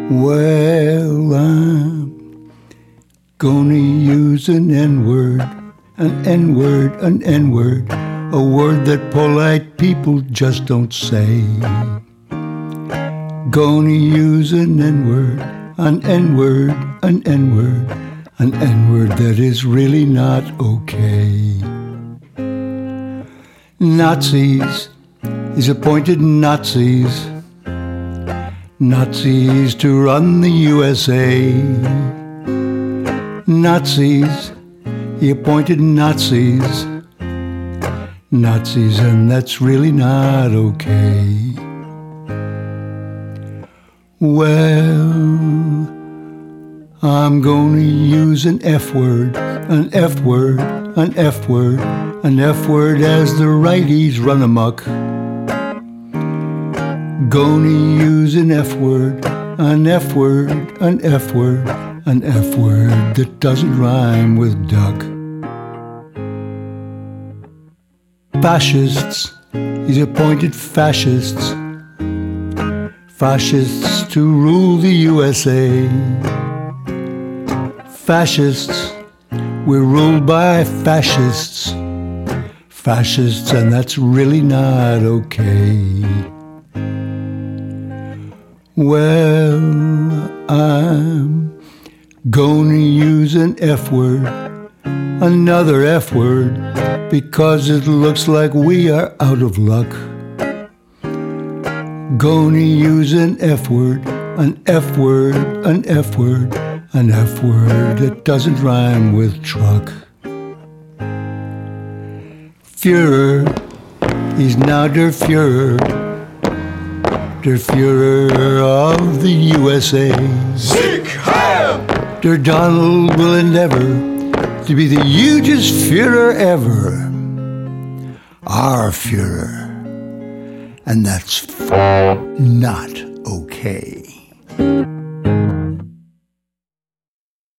Well, I'm gonna use an N-word, an N-word, an N-word, a word that polite people just don't say. Gonna use an N-word, an N-word, an N-word, an N-word that is really not okay. Nazis, he's appointed Nazis, Nazis to run the USA. Nazis, he appointed Nazis, Nazis, and that's really not okay. Well, I'm gonna use an F-word, an F-word, an F-word, an F-word as the righties run amok. Gonna use an F-word, an F-word, an F-word, an F-word that doesn't rhyme with duck. Fascists, he's appointed fascists, fascists to rule the USA. Fascists, we're ruled by fascists, fascists, and that's really not okay. Well, I'm gonna use an F-word, another F-word, because it looks like we are out of luck. Gonna use an F-word, an F-word, an F-word, an F-word that doesn't rhyme with truck. Führer, he's now der Führer, der Führer of the USA. Sieg Heil! Der Donald will endeavor to be the hugest Führer ever. Our Führer. And that's not okay.